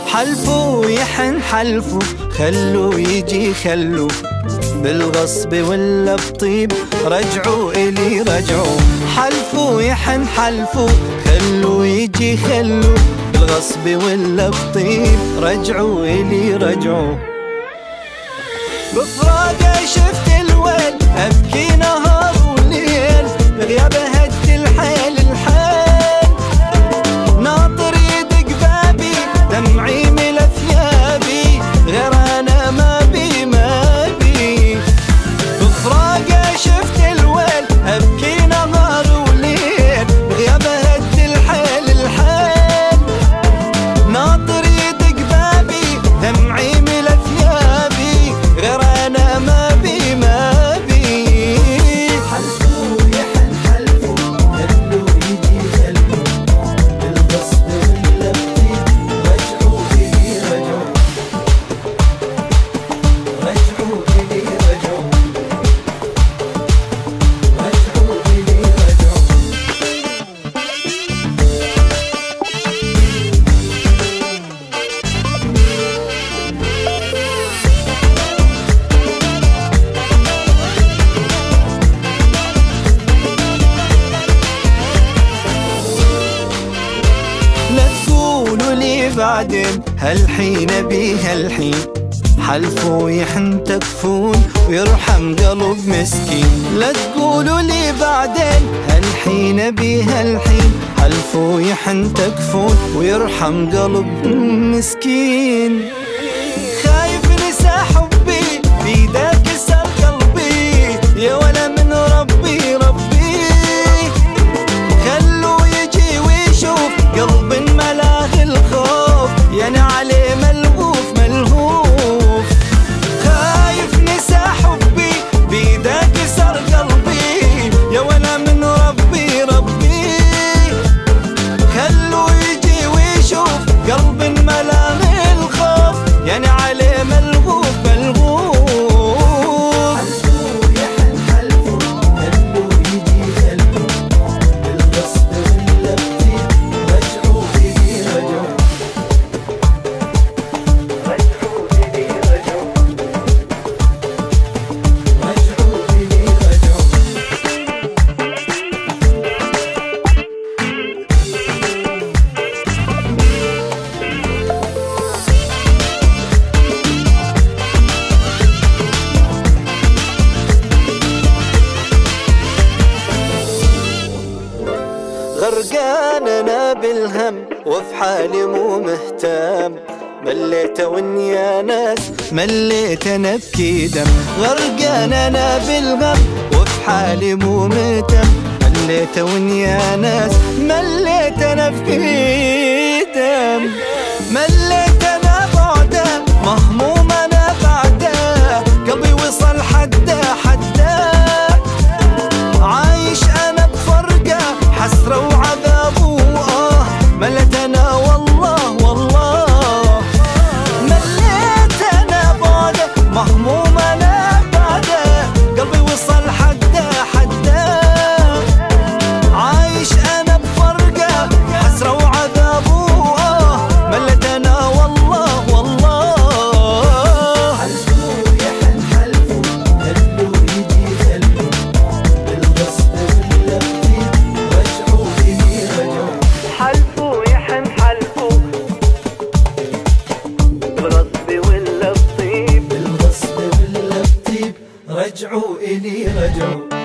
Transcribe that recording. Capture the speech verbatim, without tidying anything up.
حلفوا يحن حلفوا، خلوا يجي خلوا، بالغصب ولا بطيب رجعوا إلي رجعوا. حلفوا يحن حلفوا، خلوا يجي خلوا، بالغصب ولا بطيب رجعوا إلي رجعوا. بفراقه شفت الويل أبكي نهار وليل، بغيابه هد الحيل الحيل، ناطر يدق بابي دمعي ملا ثيابي، غير أنا ما بي ما بي. بفراقه شفت الويل أبكي نهار وليل، بغيابه هد الحيل الحيل، ناطر يدق بابي دمعي ملا ثيابي، غير أنا ما بي ما بي. حلفوا يحن حلفوا، خلوا يجي خلوا، بالغصب ولا بطيب رجعوا إلي رجعوا، رجعوا إلي رجعوا، رجعوا إلي رجعوا. لا تقولوا لي بعدين هالحين بي هالحين، حلفوا يحن تكفون ويرحم قلب مسكين. لا تقولوا لي بعدين هالحين بي هالحين، حلفوا يحن تكفون ويرحم قلب مسكين. خايف نسى حبي بيده كسر قلبي، يا ولا من ربي ربي، خلوا يجي ويشوف قلب ملاه الخوف، يعني عليه ملهوف ملهوف. خايف نسى حبي بيده كسر قلبي، يا ولا من ربي ربي، خلوا يجي ويشوف قلب ملاه الخوف، يعني عليه ملهوف ملهوف. حلفوا يحن حلفوا، خلوا يجي خلوا، بالغصب ولا بطيب رجعوا إلي رجعوا، رجعوا إلي رجعوا، رجعوا إلي رجعوا. غرقان انا بالهم وفي حالي مو مهتم، مليت وني يا ناس مليت انا بكي دم. غرقان انا بالهم وفي حالي مو مهتم، مليت وني يا ناس مليت انا بكي دم. مليت انا بعده مهموم انا بعده، قلبي وصل حده حده، عايش انا بفرقه حسره وعذاب وآه، مليت انا والله والله. مليت انا بعده مهموم انا بعده، قلبي وصل حده حده، عايش انا بفرقه حسره وعذاب وآه، مليت انا والله والله. حلفوا يحن حلفوا، خلوا يجي خلوا، بالغصب ولا بطيب رجعوا إلي رجعوا. حلفوا يحن حلفوا، بالغصب ولا بطيب، بالغصب ولا بطيب رجعوا إلي رجعوا.